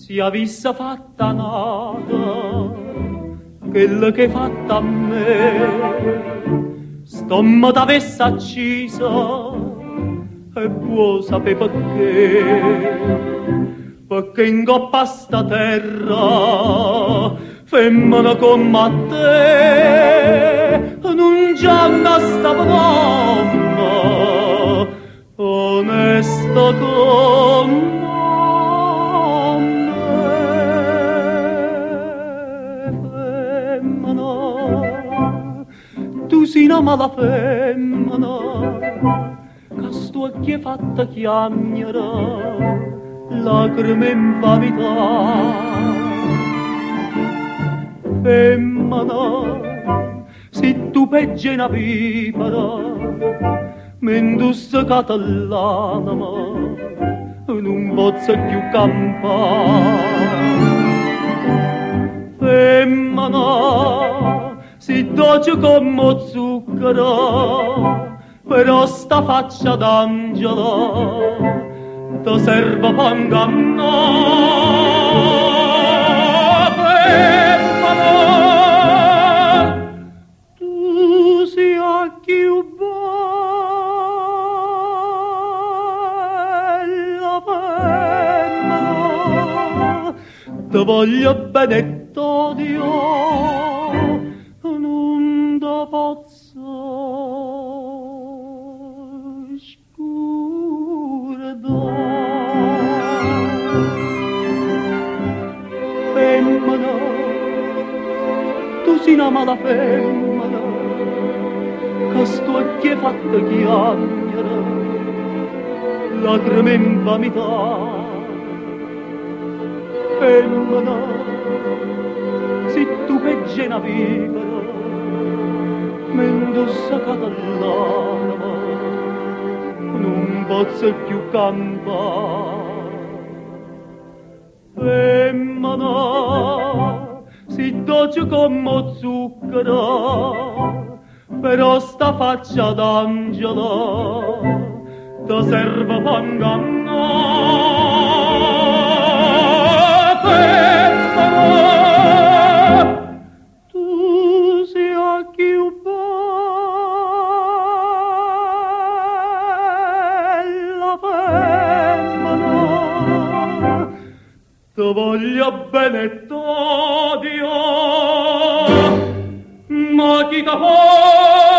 sia vista fatta nata, quella che fatta a me, stomma t'avesse accisa, e può sapere perché in coppa a sta terra, femmina come te, non già una sta donna, onesta come tu sei una mala femmina, che sto occhi è fatta chiagnere, lacrime in vita. Femmina, se tu peggi una vipera, m'indusse catalanama, non posso più campare. Femmina, si dolce come zucchero, però sta faccia d'angelo ti serve per ingannare. Tu sia più bella femmina, ti voglio bene t'odio, non da posso scordare. Femmina, tu sei una mala femmina, che sto occhi è fatta chiagnere, lacrime in vanità. Femmina, se tu peggi una vipera, m'indossa catalana, non posso più campare. Femmina, si dolce come zucchero, però sta faccia d'angelo ti serve per ingannare. Tu sia più bella femmina, ti voglio bene e t'odio, ma chi t'ha